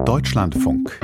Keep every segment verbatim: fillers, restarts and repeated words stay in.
Deutschlandfunk.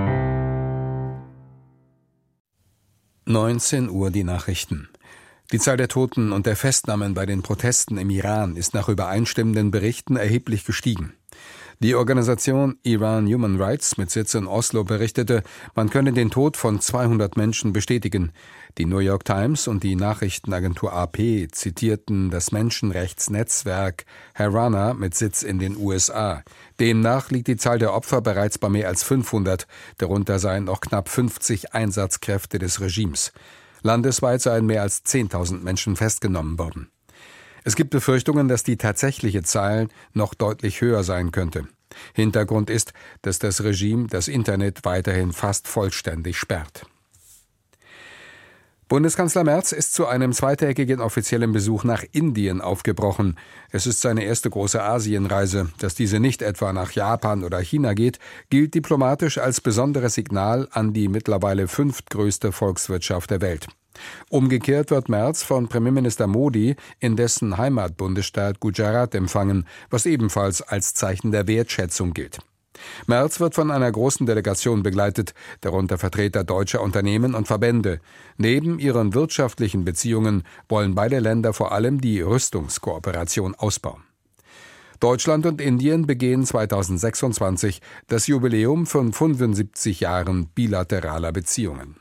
neunzehn Uhr die Nachrichten. Die Zahl der Toten und der Festnahmen bei den Protesten im Iran ist nach übereinstimmenden Berichten erheblich gestiegen. Die Organisation Iran Human Rights mit Sitz in Oslo berichtete, man könne den Tod von zweihundert Menschen bestätigen. Die New York Times und die Nachrichtenagentur A P zitierten das Menschenrechtsnetzwerk Harana mit Sitz in den U S A. Demnach liegt die Zahl der Opfer bereits bei mehr als fünfhundert, darunter seien noch knapp fünfzig Einsatzkräfte des Regimes. Landesweit seien mehr als zehntausend Menschen festgenommen worden. Es gibt Befürchtungen, dass die tatsächliche Zahl noch deutlich höher sein könnte. Hintergrund ist, dass das Regime das Internet weiterhin fast vollständig sperrt. Bundeskanzler Merz ist zu einem zweitägigen offiziellen Besuch nach Indien aufgebrochen. Es ist seine erste große Asienreise. Dass diese nicht etwa nach Japan oder China geht, gilt diplomatisch als besonderes Signal an die mittlerweile fünftgrößte Volkswirtschaft der Welt. Umgekehrt wird Merz von Premierminister Modi in dessen Heimatbundesstaat Gujarat empfangen, was ebenfalls als Zeichen der Wertschätzung gilt. Merz wird von einer großen Delegation begleitet, darunter Vertreter deutscher Unternehmen und Verbände. Neben ihren wirtschaftlichen Beziehungen wollen beide Länder vor allem die Rüstungskooperation ausbauen. Deutschland und Indien begehen zweitausendsechsundzwanzig das Jubiläum von fünfundsiebzig Jahren bilateraler Beziehungen.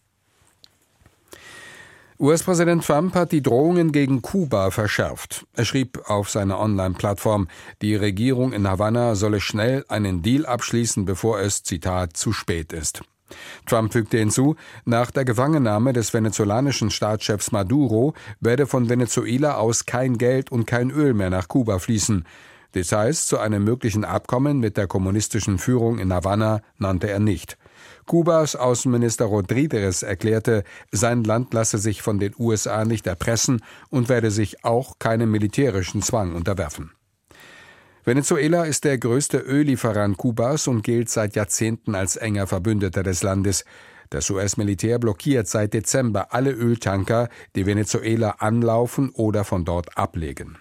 U S-Präsident Trump hat die Drohungen gegen Kuba verschärft. Er schrieb auf seiner Online-Plattform, die Regierung in Havanna solle schnell einen Deal abschließen, bevor es, Zitat, zu spät ist. Trump fügte hinzu, nach der Gefangennahme des venezolanischen Staatschefs Maduro werde von Venezuela aus kein Geld und kein Öl mehr nach Kuba fließen. Details zu einem möglichen Abkommen mit der kommunistischen Führung in Havanna nannte er nicht. Kubas Außenminister Rodríguez erklärte, sein Land lasse sich von den U S A nicht erpressen und werde sich auch keinem militärischen Zwang unterwerfen. Venezuela ist der größte Öllieferant Kubas und gilt seit Jahrzehnten als enger Verbündeter des Landes. Das U S-Militär blockiert seit Dezember alle Öltanker, die Venezuela anlaufen oder von dort ablegen.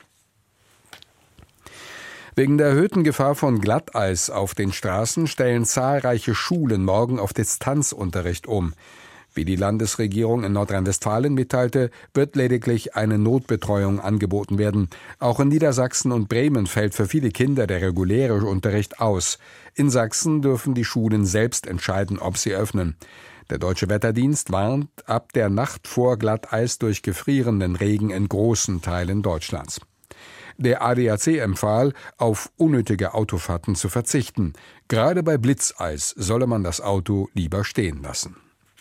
Wegen der erhöhten Gefahr von Glatteis auf den Straßen stellen zahlreiche Schulen morgen auf Distanzunterricht um. Wie die Landesregierung in Nordrhein-Westfalen mitteilte, wird lediglich eine Notbetreuung angeboten werden. Auch in Niedersachsen und Bremen fällt für viele Kinder der reguläre Unterricht aus. In Sachsen dürfen die Schulen selbst entscheiden, ob sie öffnen. Der Deutsche Wetterdienst warnt ab der Nacht vor Glatteis durch gefrierenden Regen in großen Teilen Deutschlands. Der A D A C empfahl, auf unnötige Autofahrten zu verzichten. Gerade bei Blitzeis solle man das Auto lieber stehen lassen.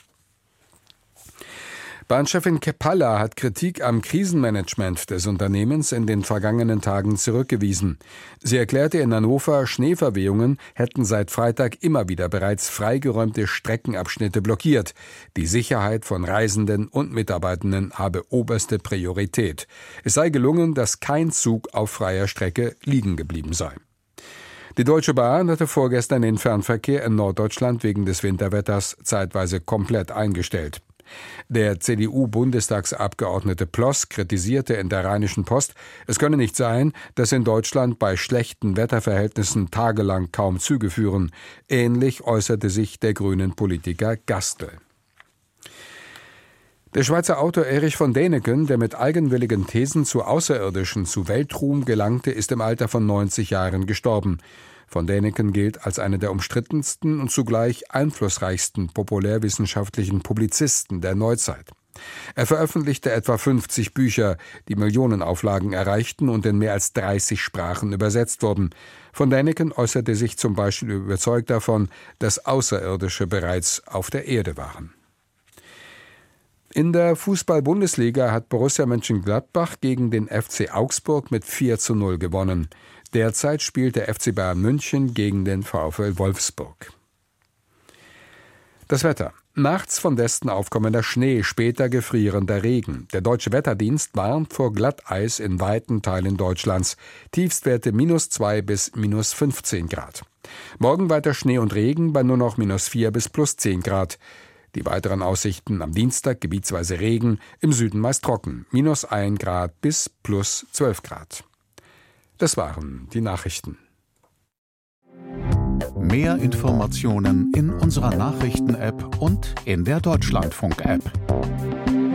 Bahnchefin Kepalla hat Kritik am Krisenmanagement des Unternehmens in den vergangenen Tagen zurückgewiesen. Sie erklärte in Hannover, Schneeverwehungen hätten seit Freitag immer wieder bereits freigeräumte Streckenabschnitte blockiert. Die Sicherheit von Reisenden und Mitarbeitenden habe oberste Priorität. Es sei gelungen, dass kein Zug auf freier Strecke liegen geblieben sei. Die Deutsche Bahn hatte vorgestern den Fernverkehr in Norddeutschland wegen des Winterwetters zeitweise komplett eingestellt. Der C D U-Bundestagsabgeordnete Ploss kritisierte in der Rheinischen Post, es könne nicht sein, dass in Deutschland bei schlechten Wetterverhältnissen tagelang kaum Züge führen. Ähnlich äußerte sich der grünen Politiker Gastel. Der Schweizer Autor Erich von Däniken, der mit eigenwilligen Thesen zu Außerirdischen zu Weltruhm gelangte, ist im Alter von neunzig Jahren gestorben. Von Däniken gilt als einer der umstrittensten und zugleich einflussreichsten populärwissenschaftlichen Publizisten der Neuzeit. Er veröffentlichte etwa fünfzig Bücher, die Millionenauflagen erreichten und in mehr als dreißig Sprachen übersetzt wurden. Von Däniken äußerte sich zum Beispiel überzeugt davon, dass Außerirdische bereits auf der Erde waren. In der Fußball-Bundesliga hat Borussia Mönchengladbach gegen den F C Augsburg mit vier zu null gewonnen. Derzeit spielt der F C Bayern München gegen den VfL Wolfsburg. Das Wetter. Nachts von Westen aufkommender Schnee, später gefrierender Regen. Der Deutsche Wetterdienst warnt vor Glatteis in weiten Teilen Deutschlands. Tiefstwerte minus zwei bis minus fünfzehn Grad. Morgen weiter Schnee und Regen bei nur noch minus vier bis plus zehn Grad. Die weiteren Aussichten am Dienstag gebietsweise Regen, im Süden meist trocken, minus ein Grad bis plus zwölf Grad. Das waren die Nachrichten. Mehr Informationen in unserer Nachrichten-App und in der Deutschlandfunk-App.